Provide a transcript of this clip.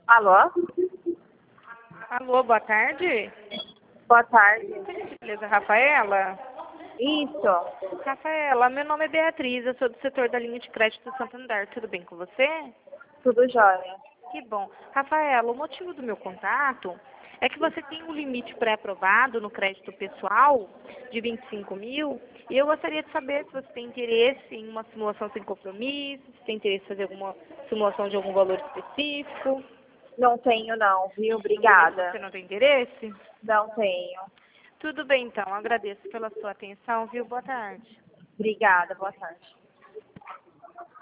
Alô? Alô, boa tarde. Boa tarde. Beleza, Rafaela? Isso. Rafaela, meu nome é Beatriz, eu sou do setor da linha de crédito Santander. Tudo bem com você? Tudo jóia. Que bom. Rafaela, o motivo do meu contato é que você tem um limite pré-aprovado no crédito pessoal de 25 mil e eu gostaria de saber se você tem interesse em uma simulação sem compromisso, se tem interesse em fazer alguma simulação de algum valor específico. Não tenho não, viu? Você Obrigada. não tem interesse? Não tenho. Tudo bem, então. Agradeço pela sua atenção, viu? Boa tarde. Obrigada, boa tarde.